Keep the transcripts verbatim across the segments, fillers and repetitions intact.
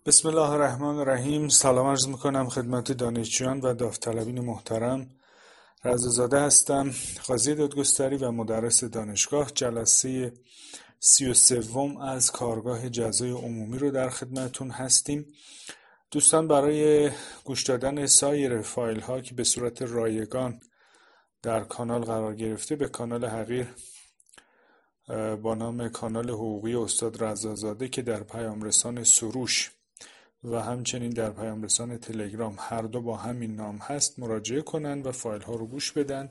بسم الله الرحمن الرحیم. سلام عرض میکنم خدمت دانشجویان و داوطلبین محترم. رضا هستم، قاضی دادگستری و مدرس دانشگاه. جلسه سی و سوم از کارگاه جزای عمومی رو در خدمتون هستیم. دوستان، برای گوش دادن سایر فایل ها که به صورت رایگان در کانال قرار گرفته، به کانال حقیر با نام کانال حقوقی استاد رضازاده که در پیام رسان سروش و همچنین در پیام رسان تلگرام هر دو با همین نام هست مراجعه کنن و فایل ها رو گوش بدن.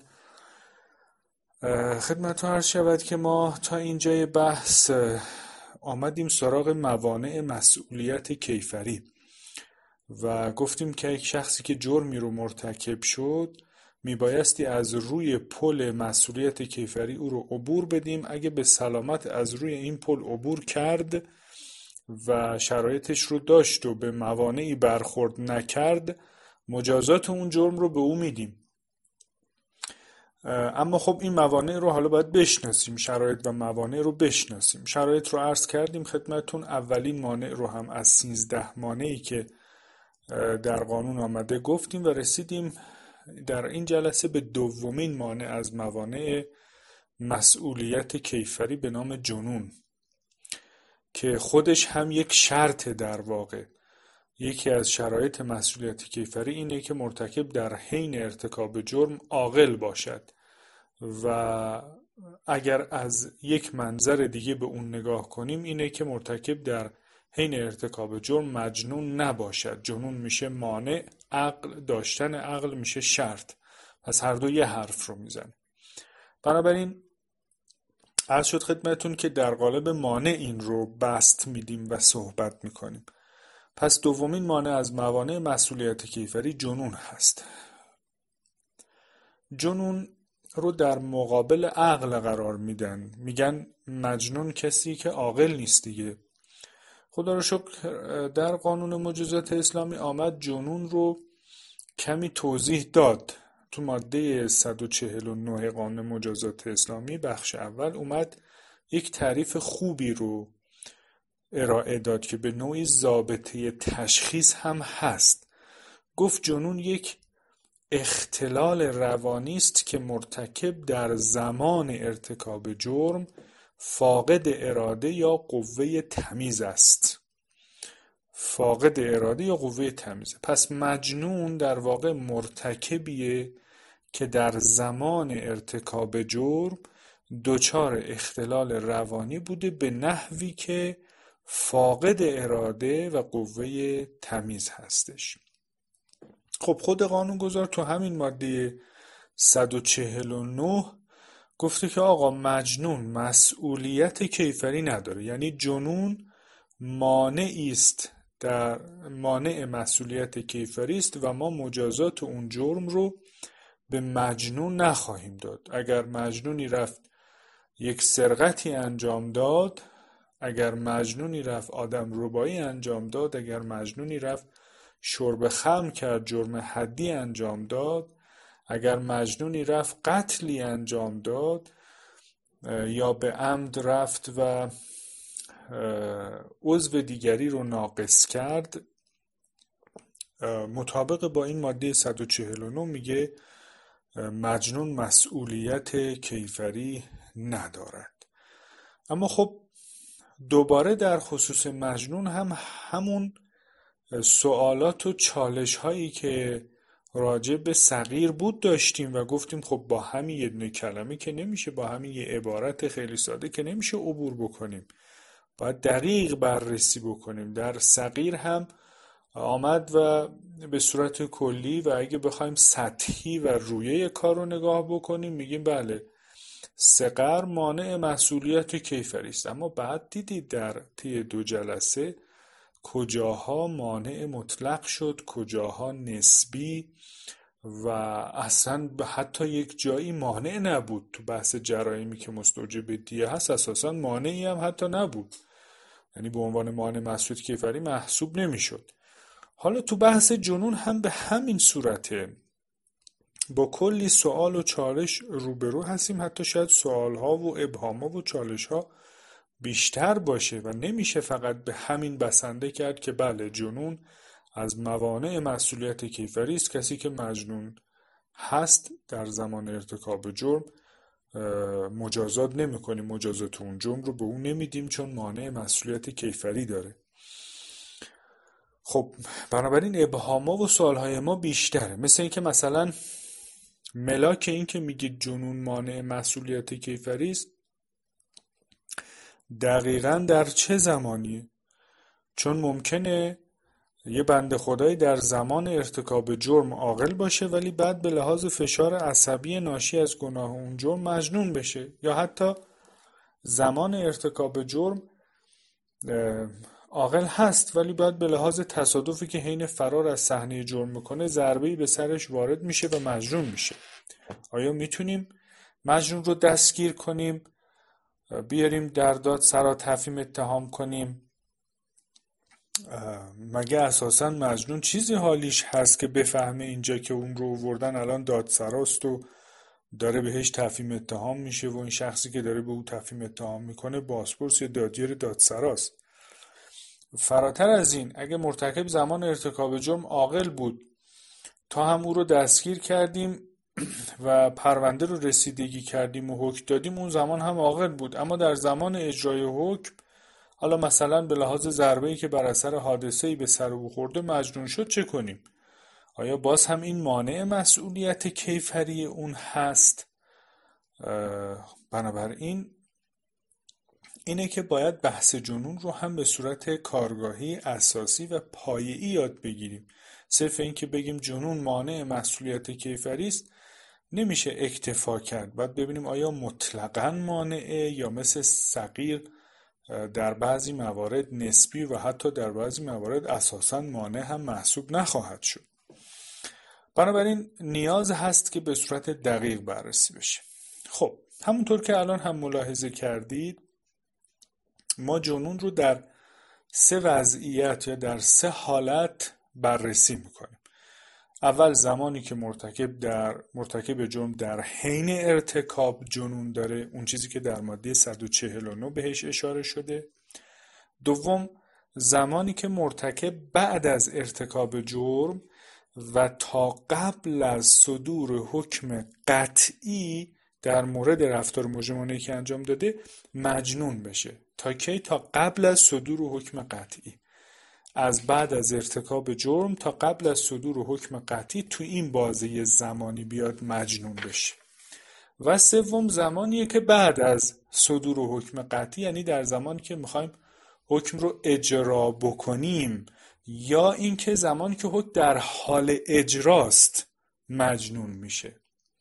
خدمتتون عرض شود که ما تا اینجای بحث آمدیم سراغ موانع مسئولیت کیفری و گفتیم که یک شخصی که جرمی رو مرتکب شد میبایستی از روی پل مسئولیت کیفری او رو عبور بدیم. اگه به سلامت از روی این پل عبور کرد و شرایطش رو داشت و به موانعی برخورد نکرد، مجازات اون جرم رو به او میدیم. اما خب این موانع رو حالا باید بشناسیم، شرایط و موانع رو بشناسیم. شرایط رو عرض کردیم خدمتون. اولین مانع رو هم از سیزده مانعی که در قانون آمده گفتیم و رسیدیم در این جلسه به دومین مانع از موانع مسئولیت کیفری به نام جنون، که خودش هم یک شرط. در واقع یکی از شرایط مسئولیت کیفری اینه که مرتکب در حین ارتکاب جرم عاقل باشد و اگر از یک منظر دیگه به اون نگاه کنیم اینه که مرتکب در حین ارتکاب جرم مجنون نباشد. جنون میشه مانع، عقل داشتن عقل میشه شرط. پس هر دو یه حرف رو میزن. بنابراین عرض شد خدمتون که در قالب مانع این رو بست میدیم و صحبت میکنیم. پس دومین مانع از موانع مسئولیت کیفری جنون هست. جنون رو در مقابل عقل قرار میدن، میگن مجنون کسی که عاقل نیست دیگه. خدا رو شکر در قانون مجازات اسلامی آمد جنون رو کمی توضیح داد. تو ماده صد و چهل و نه قانون مجازات اسلامی بخش اول اومد یک تعریف خوبی رو ارائه داد که به نوعی ضابطه تشخیص هم هست. گفت جنون یک اختلال روانی است که مرتکب در زمان ارتکاب جرم فاقد اراده یا قوه تمیز است. فاقد اراده یا قوه تمیز. پس مجنون در واقع مرتکبیه که در زمان ارتکاب جرم دچار اختلال روانی بوده به نحوی که فاقد اراده و قوه تمیز هستش. خب خود قانونگذار تو همین ماده صد و چهل و نه گفته که آقا مجنون مسئولیت کیفری نداره، یعنی جنون مانعی است، در مانع مسئولیت کیفری است و ما مجازات اون جرم رو به مجنون نخواهیم داد. اگر مجنونی رفت یک سرقتی انجام داد، اگر مجنونی رفت آدم ربایی انجام داد، اگر مجنونی رفت شرب خمر کرد، جرم حدی انجام داد، اگر مجنونی رفت قتلی انجام داد یا به عمد رفت و عضو دیگری رو ناقص کرد، مطابق با این ماده صد و چهل و نه میگه مجنون مسئولیت کیفری ندارد. اما خب دوباره در خصوص مجنون هم همون سوالات و چالش هایی که راجع به صغیر بود داشتیم و گفتیم خب با همین یه دونه کلمه که نمیشه، با همین یه عبارت خیلی ساده که نمیشه عبور بکنیم، باید دقیق بررسی بکنیم. در صغیر هم آمد و به صورت کلی و اگه بخوایم سطحی و رویه کار رو نگاه بکنیم میگیم بله صغر مانع مسئولیت کیفری است. اما بعد دیدید در طی دو جلسه کجاها مانع مطلق شد، کجاها نسبی و اصلا حتی یک جایی مانع نبود. تو بحث جرایمی که مستوجب دیه هست اساسا مانعی هم حتی نبود، یعنی به عنوان مانع مسئولیت کیفری محسوب نمیشد. حالا تو بحث جنون هم به همین صورته، با کلی سوال و چالش روبرو هستیم. حتی شاید سوالها و ابهامها و چالشها بیشتر باشه و نمیشه فقط به همین بسنده کرد که بله جنون از موانع مسئولیت کیفری است. کسی که مجنون هست در زمان ارتکاب جرم مجازات نمی کنیم، مجازات اون جرم رو به اون نمیدیم چون مانع مسئولیت کیفری داره. خب بنابراین ابهاما و سوالهای ما بیشتره، مثل اینکه مثلا ملاک این که میگه جنون مانع مسئولیت کیفری است دقیقاً در چه زمانیه؟ چون ممکنه یه بنده خدایی در زمان ارتکاب جرم عاقل باشه ولی بعد به لحاظ فشار عصبی ناشی از گناه اون جرم مجنون بشه، یا حتی زمان ارتکاب جرم عاقل هست ولی بعد به لحاظ تصادفی که حین فرار از صحنه جرم میکنه ضربه‌ای به سرش وارد میشه و مجنون میشه. آیا میتونیم مجنون رو دستگیر کنیم، بیاریم در دادسرا تفهیم اتهام کنیم؟ مگه اساساً مجنون چیزی حالیش هست که بفهمه اینجا که اون رو آوردن الان دادسراست و داره بهش تفهیم اتهام میشه و این شخصی که داره به او تفهیم اتهام میکنه بازپرس یا دادگیر دادسراست؟ فراتر از این، اگه مرتکب زمان ارتکاب جرم عاقل بود تا هم او رو دستگیر کردیم و پرونده رو رسیدگی کردیم و حکم دادیم، اون زمان هم عاقل بود، اما در زمان اجرای حکم حالا مثلا به لحاظ ضربه‌ای که بر اثر حادثه‌ای به سر او خورده مجنون شد، چه کنیم؟ آیا باز هم این مانع مسئولیت کیفری اون هست؟ بنابراین اینه که باید بحث جنون رو هم به صورت کارگاهی اساسی و پایه‌ای یاد بگیریم. صرف این که بگیم جنون مانع مسئولیت کیفری است نمیشه اکتفا کرد، باید ببینیم آیا مطلقاً مانعه یا مثل صغیر در بعضی موارد نسبی و حتی در بعضی موارد اساساً مانع هم محسوب نخواهد شد. بنابراین نیاز هست که به صورت دقیق بررسی بشه. خب همونطور که الان هم ملاحظه کردید ما جنون رو در سه وضعیت یا در سه حالت بررسی میکنیم. اول زمانی که مرتکب در مرتکب جرم در حین ارتکاب جنون داره، اون چیزی که در ماده صد و چهل و نه بهش اشاره شده. دوم زمانی که مرتکب بعد از ارتکاب جرم و تا قبل از صدور حکم قطعی در مورد رفتار مجرمانه‌ای که انجام داده مجنون بشه. تا کی؟ تا قبل از صدور حکم قطعی. از بعد از ارتکاب جرم تا قبل از صدور حکم قطعی تو این بازه زمانی بیاد مجنون بشه. و سوم زمانیه که بعد از صدور حکم قطعی، یعنی در زمانی که میخوایم حکم رو اجرا بکنیم یا اینکه زمانی که حکم در حال اجراست مجنون میشه.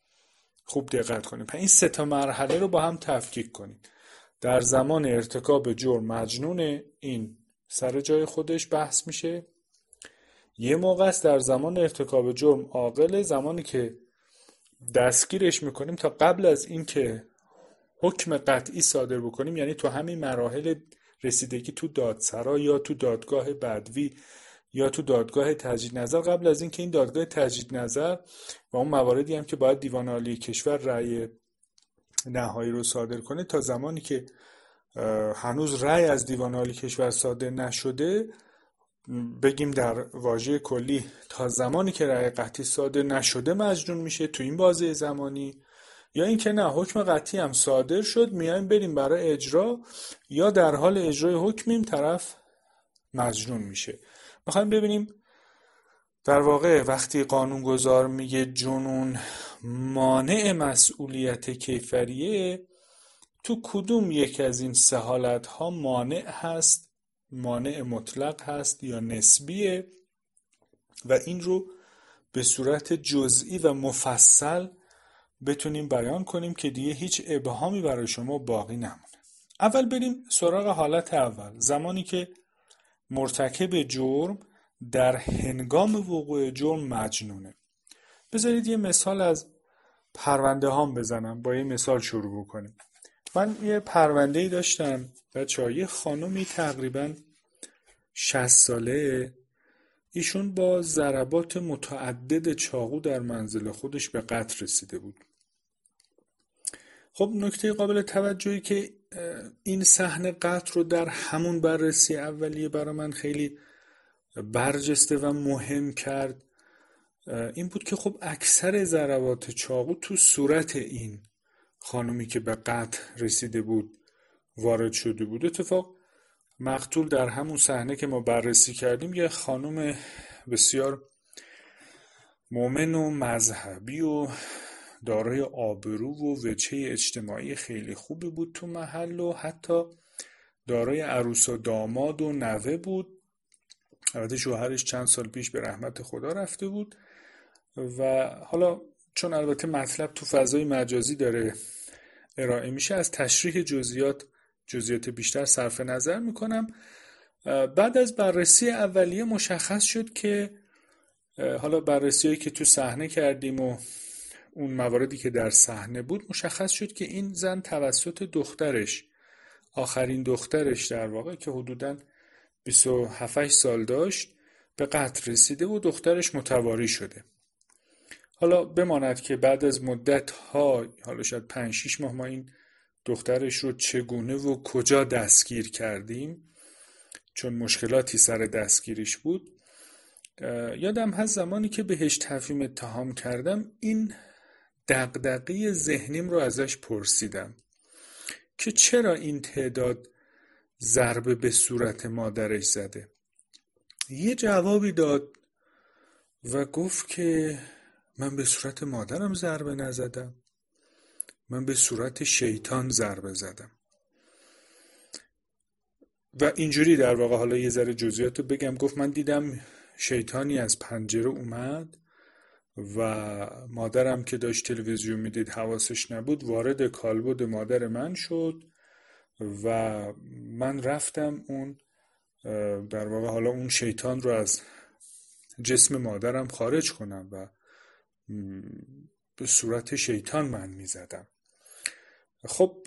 خوب دقت کنید. این سه تا مرحله رو با هم تفکیک کنید. در زمان ارتکاب جرم مجنونه، این سر جای خودش بحث میشه. یه موقع است در زمان ارتکاب جرم عاقله، زمانی که دستگیرش میکنیم تا قبل از اینکه حکم قطعی صادر بکنیم، یعنی تو همین مراحل رسیدگی تو دادسرا یا تو دادگاه بدوی یا تو دادگاه تجدید نظر، قبل از اینکه این دادگاه تجدید نظر و اون مواردی هم که باید دیوان عالی کشور رأی نهایی رو صادر کنه، تا زمانی که هنوز رأی از دیوان عالی کشور صادر نشده، بگیم در واژه کلی تا زمانی که رأی قطعی صادر نشده مجنون میشه تو این بازه زمانی. یا اینکه نه، حکم قطعی هم صادر شد، میایم بریم برای اجرا یا در حال اجرای حکمیم، طرف مجنون میشه. میخوایم ببینیم در واقع وقتی قانونگذار میگه جنون مانع مسئولیت کیفریه، تو کدوم یک از این سه حالت ها مانع هست، مانع مطلق هست یا نسبیه، و این رو به صورت جزئی و مفصل بتونیم بیان کنیم که دیگه هیچ ابهامی برای شما باقی نمونه. اول بریم سراغ حالت اول، زمانی که مرتکب جرم در هنگام وقوع جرم مجنونه. بذارید یه مثال از پرونده هام بزنم، با یه مثال شروع بکنیم. من یه پرونده‌ای داشتم بچه‌ها، یه خانومی تقریباً شصت ساله، ایشون با ضربات متعدد چاقو در منزل خودش به قتل رسیده بود خب نکته قابل توجهی که این صحنه قتل رو در همون بررسی اولیه برای من خیلی برجسته و مهم کرد این بود که خب اکثر ضربات چاقو تو صورت این خانومی که به قتل رسیده بود وارد شده بود. اتفاق مقتول در همون صحنه که ما بررسی کردیم یه خانم بسیار مؤمن و مذهبی و دارای آبرو و وجهه اجتماعی خیلی خوبی بود تو محل و حتی دارای عروس و داماد و نوه بود. البته شوهرش چند سال پیش به رحمت خدا رفته بود و حالا چون البته مطلب تو فضای مجازی داره ارائه میشه از تشریح جزئیات جزئیات بیشتر صرف نظر میکنم. بعد از بررسی اولیه مشخص شد که حالا بررسیایی که تو صحنه کردیم و اون مواردی که در صحنه بود مشخص شد که این زن توسط دخترش آخرین دخترش در واقع که حدوداً بیست و هفت سال داشت به قتل رسیده و دخترش متواری شده. حالا بماند که بعد از مدت ها حالا شاید پنج شش ماه ما این دخترش رو چگونه و کجا دستگیر کردیم چون مشکلاتی سر دستگیریش بود. یادم هست زمانی که بهش تفهیم اتهام کردم این دغدغه ذهنیم رو ازش پرسیدم که چرا این تعداد ضربه به صورت مادرش زده. یه جوابی داد و گفت که من به صورت مادرم ضربه نزدم، من به صورت شیطان ضربه زدم. و اینجوری در واقع حالا یه ذره جزئیاتو بگم، گفت من دیدم شیطانی از پنجره اومد و مادرم که داشت تلویزیون میدید حواسش نبود وارد کالبد مادر من شد و من رفتم اون در واقع حالا اون شیطان رو از جسم مادرم خارج کنم و به صورت شیطان من میزدم. خب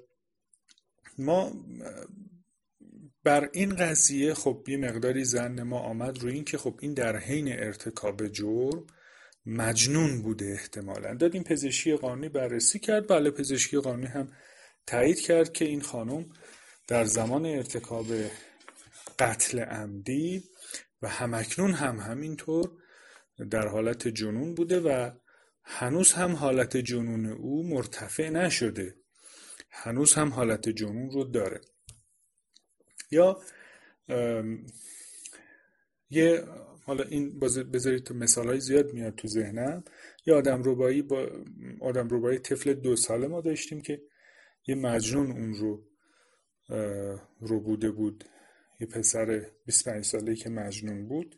ما بر این قضیه خب یه مقداری ظن ما آمد روی این که خب این در حین ارتکاب جرم مجنون بوده احتمالاً. دادیم پزشکی قانونی بررسی کرد، بله پزشکی قانونی هم تایید کرد که این خانم در زمان ارتکاب قتل عمدی و همکنون هم همینطور در حالت جنون بوده و هنوز هم حالت جنون او مرتفع نشده، هنوز هم حالت جنون رو داره. یا یه حالا این بذارید تو مثالای زیاد میاد تو ذهنم. یه آدم ربایی با آدم ربایی طفل دو ساله ما داشتیم که یه مجنون اون رو رو بوده بود، یه پسر بیست و پنج ساله‌ای که مجنون بود،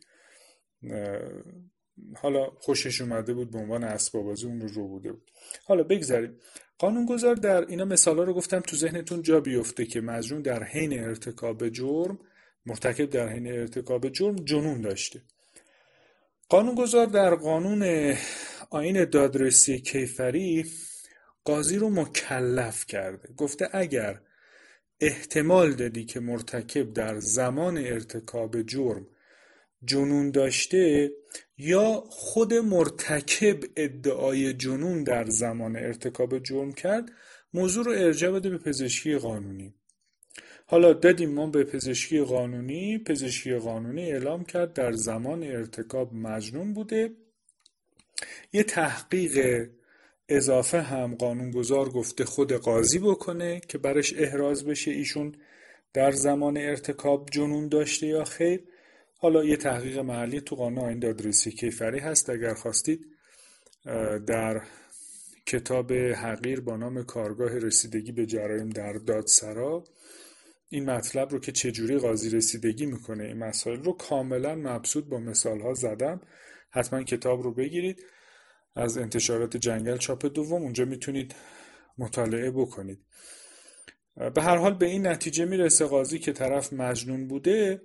حالا خوشش اومده بود به عنوان اسباب بازی اون رو رو بوده بود. حالا بگذاریم قانونگذار در اینا مثالا رو گفتم تو ذهنتون جا بیفته که مجنون در حین ارتکاب جرم، مرتکب در حین ارتکاب جرم جنون داشته. قانونگذار در قانون آیین دادرسی کیفری قاضی رو مکلف کرده، گفته اگر احتمال دادی که مرتکب در زمان ارتکاب جرم جنون داشته یا خود مرتکب ادعای جنون در زمان ارتکاب جرم کرد، موضوع رو ارجاع بده به پزشکی قانونی. حالا دادیم ما به پزشکی قانونی، پزشکی قانونی اعلام کرد در زمان ارتکاب مجنون بوده. یه تحقیق اضافه هم قانونگذار گفته خود قاضی بکنه که برش احراز بشه ایشون در زمان ارتکاب جنون داشته یا خیر. حالا یه تحقیق محلی تو قانون آیین دادرسی کیفری هست، اگر خواستید در کتاب حقیر با نام کارگاه رسیدگی به جرایم در دادسرا این مطلب رو که چجوری قاضی رسیدگی میکنه این مسائل رو کاملا مبسوط با مثال ها زدم. حتما کتاب رو بگیرید از انتشارات جنگل چاپ دوم، اونجا میتونید مطالعه بکنید. به هر حال به این نتیجه میرسه قاضی که طرف مجنون بوده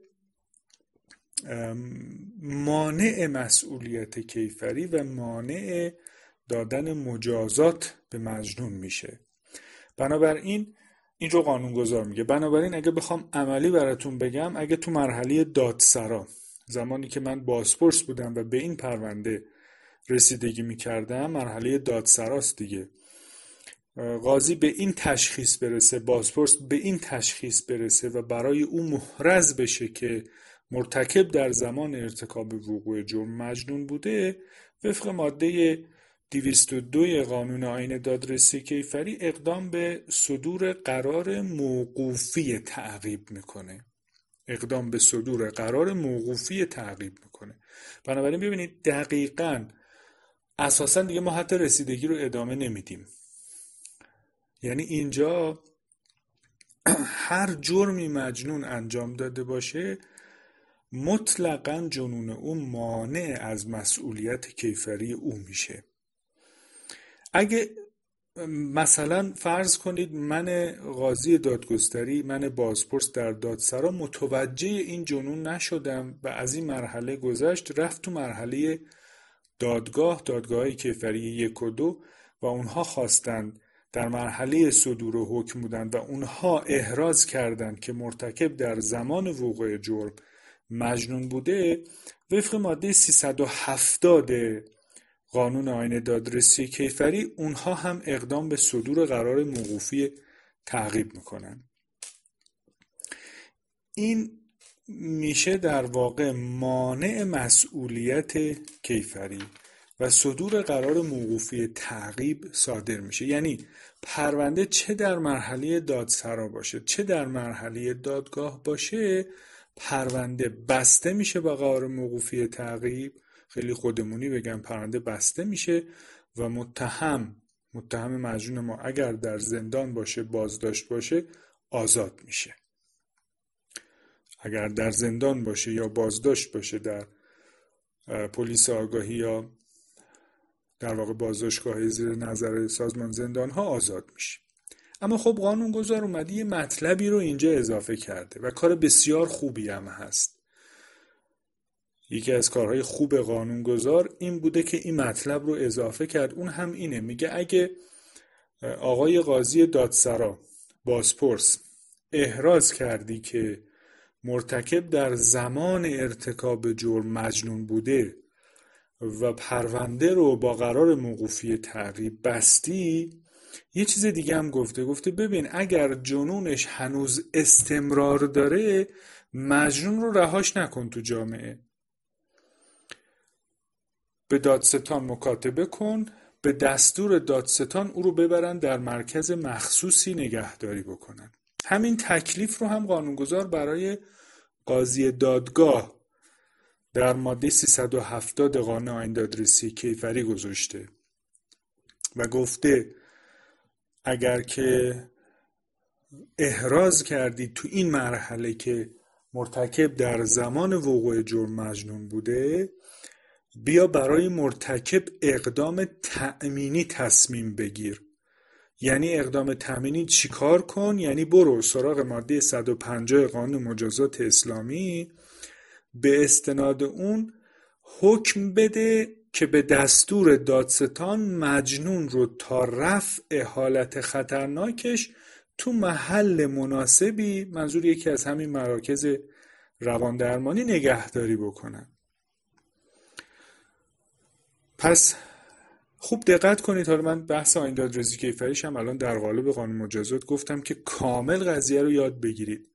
مانع مسئولیت کیفری و مانع دادن مجازات به مجنون میشه. بنابراین این رو قانونگذار میگه. بنابراین اگه بخوام عملی براتون بگم، اگه تو مرحله دادسرا زمانی که من بازپرس بودم و به این پرونده رسیدگی میکردم، مرحله دادسراست دیگه، قاضی به این تشخیص برسه، بازپرس به این تشخیص برسه و برای او محرز بشه که مرتکب در زمان ارتکاب وقوع جرم مجنون بوده، وفق ماده دویست و دو قانون آیین دادرسی کیفری اقدام به صدور قرار موقوفی تعقیب میکنه. اقدام به صدور قرار موقوفی تعقیب میکنه. بنابراین ببینید دقیقاً اساساً دیگه ما حتی رسیدگی رو ادامه نمیدیم. یعنی اینجا هر جرمی مجنون انجام داده باشه مطلقاً جنون او مانع از مسئولیت کیفری او میشه. اگه مثلا فرض کنید من قاضی دادگستری، من بازپرس در دادسرا متوجه این جنون نشدم و از این مرحله گذشت، رفت تو مرحله دادگاه، دادگاهی کیفری یک و دو و اونها خواستند در مرحله صدور و حکم بودن و اونها احراز کردند که مرتکب در زمان وقوع جرم مجنون بوده، وفق ماده سیصد و هفتاد قانون آیین دادرسی کیفری اونها هم اقدام به صدور قرار موقوفی تعقیب میکنن. این میشه در واقع مانع مسئولیت کیفری و صدور قرار موقوفی تعقیب صادر میشه. یعنی پرونده چه در مرحله دادسرا باشه چه در مرحله دادگاه باشه، پرونده بسته میشه با قرار موقوفی تعقیب، خیلی خودمونی بگم پرونده بسته میشه و متهم متهم مجنون ما اگر در زندان باشه، بازداشت باشه، آزاد میشه. اگر در زندان باشه یا بازداشت باشه در پلیس آگاهی یا در واقع بازداشتگاه زیر نظر سازمان زندان ها آزاد میشه. اما خب قانونگذار اومده یه مطلبی رو اینجا اضافه کرده و کار بسیار خوبی هم هست. یکی از کارهای خوب قانونگذار این بوده که این مطلب رو اضافه کرد. اون هم اینه، میگه اگه آقای قاضی دادسرا، بازپرس، احراز کردی که مرتکب در زمان ارتکاب جرم مجنون بوده و پرونده رو با قرار موقوفی تعقیب بستی، یه چیز دیگه هم گفته گفته ببین اگر جنونش هنوز استمرار داره مجنون رو رهاش نکن تو جامعه، به دادستان مکاتبه کن، به دستور دادستان او رو ببرن در مرکز مخصوصی نگهداری بکنن. همین تکلیف رو هم قانونگذار برای قاضی دادگاه در ماده سیصد و هفتاد قانون آیین دادرسی کیفری گذاشته و گفته اگر که احراز کردی تو این مرحله که مرتکب در زمان وقوع جرم مجنون بوده، بیا برای مرتکب اقدام تأمینی تصمیم بگیر. یعنی اقدام تأمینی چیکار کن؟ یعنی برو سراغ ماده صد و پنجاه قانون مجازات اسلامی، به استناد اون حکم بده که به دستور دادستان مجنون رو تا رفع حالت خطرناکش تو محل مناسبی، منظور یکی از همین مراکز روان درمانی، نگهداری بکنن. پس خوب دقت کنید. حالا من بحث آیین دادرسی کیفریش هم الان در قالب قانون مجازات گفتم که کامل قضیه رو یاد بگیرید.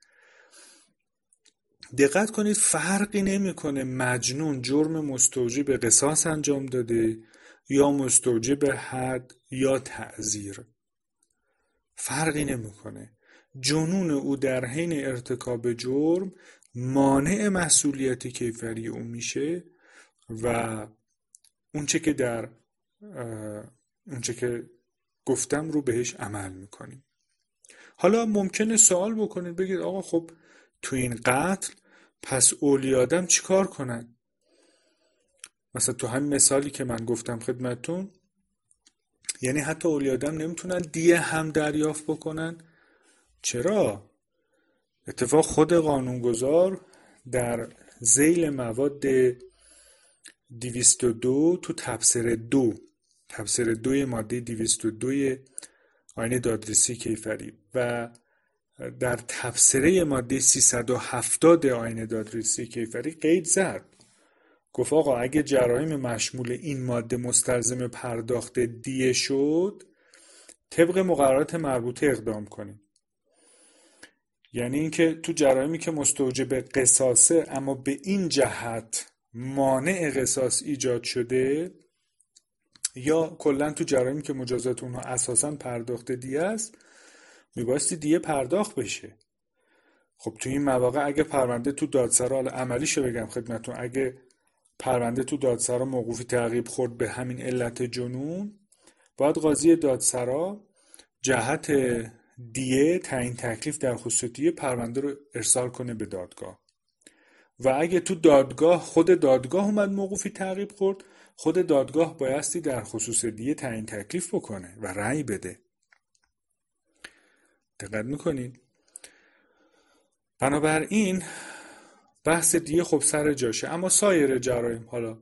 دقت کنید فرقی نمیکنه مجنون جرم مستوجب قصاص انجام داده یا مستوجب حد یا تعزیر، فرقی نمیکنه. جنون او در حین ارتکاب جرم مانع مسئولیت کیفری او میشه و اونچه که در اونچه که گفتم رو بهش عمل میکنیم. حالا ممکنه سوال بکنید بگید آقا خب تو این قتل پس اولیاء آدم چی کار کنن؟ مثلا تو همین مثالی که من گفتم خدمتون، یعنی حتی اولیاء آدم نمیتونن دیه هم دریافت بکنن؟ چرا؟ اتفاق خود قانونگذار در ذیل مواد دویست و دو تو تبصره دو تبصره دوی ماده دویست و دو آیین دادرسی کیفری و در تبصره ماده سیصد و هفتاد آیین دادرسی کیفری قید زد، گفت آقا اگه جرایم مشمول این ماده مستلزم پرداخت دیه شد، طبق مقررات مربوطه اقدام کنیم. یعنی اینکه تو جرایمی که مستوجب قصاصه اما به این جهت مانع قصاص ایجاد شده، یا کلا تو جرایمی که مجازات اونها اساساً پرداخت دیه است، میبایستی دیه پرداخت بشه. خب تو این مواقع اگه پرونده تو دادسرا، حالا عملیشو بگم خدمتتون، اگه پرونده تو دادسرا موقوفی تعقیب خورد به همین علت جنون، باید قاضی دادسرا جهت دیه تعیین تکلیف در خصوص دیه پرونده رو ارسال کنه به دادگاه. و اگه تو دادگاه خود دادگاه اومد موقوفی تعقیب خورد، خود دادگاه بایستی در خصوص دیه تعیین تکلیف بکنه و رأی بده. دقت میکنین؟ بنابراین بحث دیه خب سر جاشه، اما سایر جرایم، حالا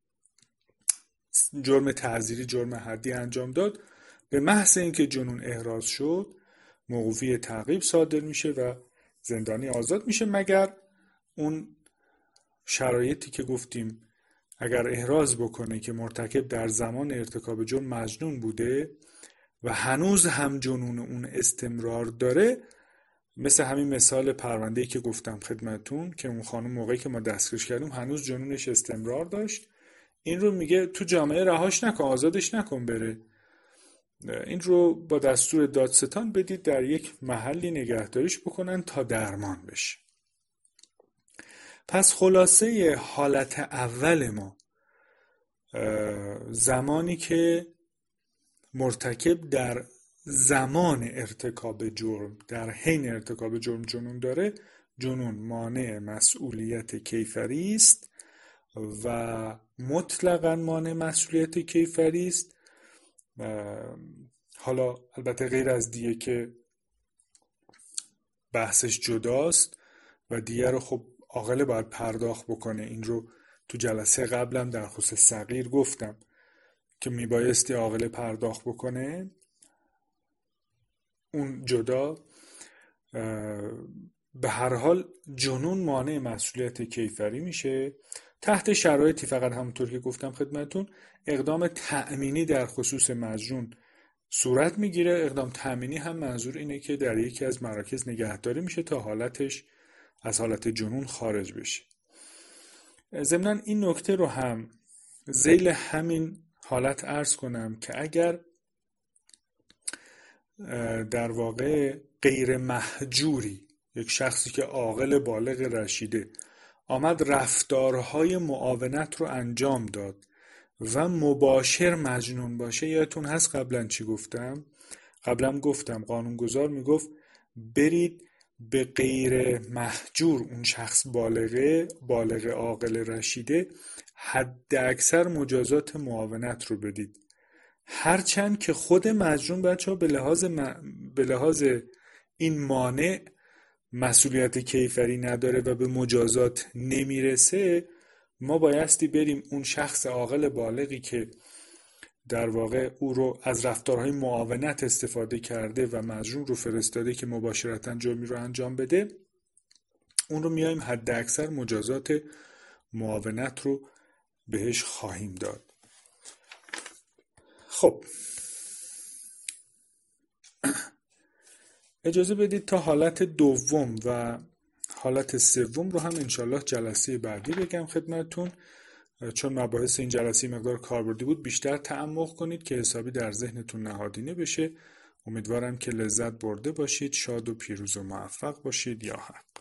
جرم تعزیری، جرم حدی انجام داد، به محض اینکه جنون احراز شد موقوفی تعقیب صادر میشه و زندانی آزاد میشه، مگر اون شرایطی که گفتیم اگر احراز بکنه که مرتکب در زمان ارتکاب جرم مجنون بوده و هنوز هم جنون اون استمرار داره، مثل همین مثال پرونده‌ای که گفتم خدمتون که اون خانم موقعی که ما دستگیرش کردیم هنوز جنونش استمرار داشت، این رو میگه تو جامعه رهاش نکن، آزادش نکن بره، این رو با دستور دادستان بدید در یک محلی نگهداریش بکنن تا درمان بشه. پس خلاصه حالت اول ما زمانی که مرتکب در زمان ارتکاب جرم، در حین ارتکاب جرم جنون داره، جنون مانع مسئولیت کیفری است و مطلقاً مانع مسئولیت کیفری است. حالا البته غیر از دیه که بحثش جداست و دیه رو خب عاقل باید پرداخت بکنه. این رو تو جلسه قبلم در خصوص صغیر گفتم که میبایستی عاقل پرداخت بکنه، اون جدا. به هر حال جنون مانع مسئولیت کیفری میشه تحت شرایطی، فقط همونطور که گفتم خدمتون، اقدام تأمینی در خصوص مجنون صورت میگیره. اقدام تأمینی هم منظور اینه که در یکی از مراکز نگهداری میشه تا حالتش از حالت جنون خارج بشه. ضمناً این نکته رو هم ذیل همین حالت عرض کنم که اگر در واقع غیر محجوری، یک شخصی که عاقل بالغ رشیده آمد رفتارهای معاونت رو انجام داد و مباشر مجنون باشه، یادتون هست قبلا چی گفتم؟ قبلا گفتم قانونگذار میگفت برید به غیر محجور، اون شخص بالغه بالغ عاقل رشیده، حد اکثر مجازات معاونت رو بدید، هرچند که خود مجنون بچه ها به لحاظ, م... به لحاظ این مانع مسئولیت کیفری نداره و به مجازات نمیرسه. ما بایستی بریم اون شخص عاقل بالغی که در واقع او رو از رفتارهای معاونت استفاده کرده و مجنون رو فرستاده که مباشرتاً جرمی رو انجام بده، اون رو میایم حد اکثر مجازات معاونت رو بهش خواهیم داد. خب اجازه بدید تا حالت دوم و حالت سوم رو هم انشالله جلسه بعدی بگم خدمتون، چون مباحث این جلسه مقدار کاربردی بود بیشتر تعمق کنید که حسابی در ذهنتون نهادینه بشه. امیدوارم که لذت برده باشید. شاد و پیروز و موفق باشید. یا حق.